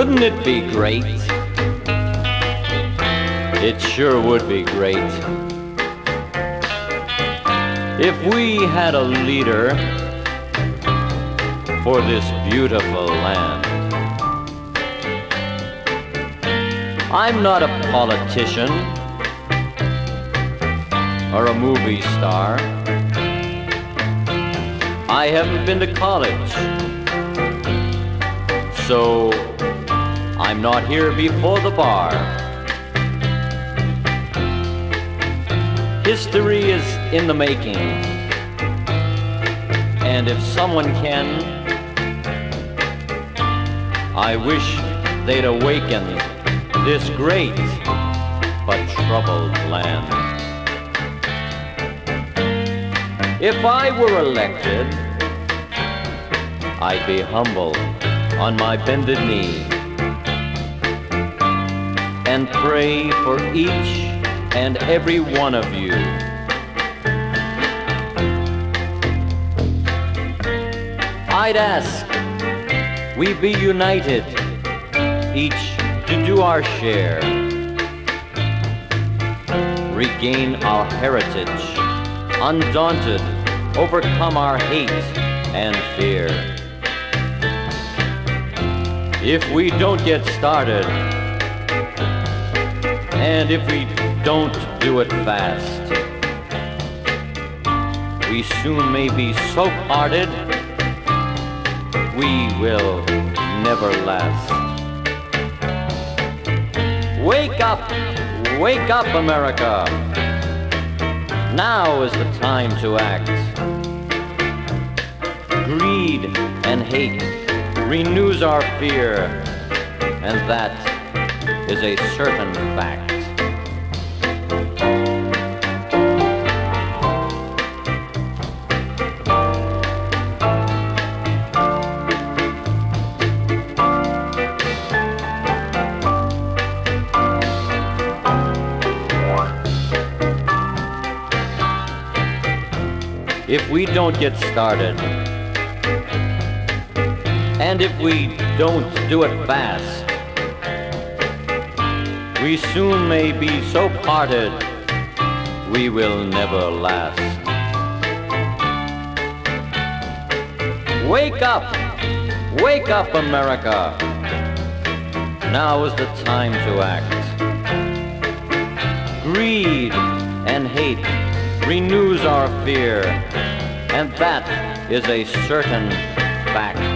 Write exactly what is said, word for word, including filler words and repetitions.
Wouldn't it be great? It sure would be great if we had a leader for this beautiful land. I'm not a politician or a movie star. I haven't been to college, so I'm not here before the bar. History is in the making, and if someone can, I wish they'd awaken this great but troubled land. If I were elected, I'd be humble on my bended knee and pray for each and every one of you. I'd ask we be united, each to do our share, regain our heritage, undaunted, overcome our hate and fear. If we don't get started, and if we don't do it fast, we soon may be so parted, we will never last. Wake up, wake up, America. Now is the time to act. Greed and hate renews our fear, and that is a certain fact. If we don't get started, and if we don't do it fast, we soon may be so parted, we will never last. Wake up, wake up, America. Now is the time to act. Greed and hate renews our fear, and that is a certain fact.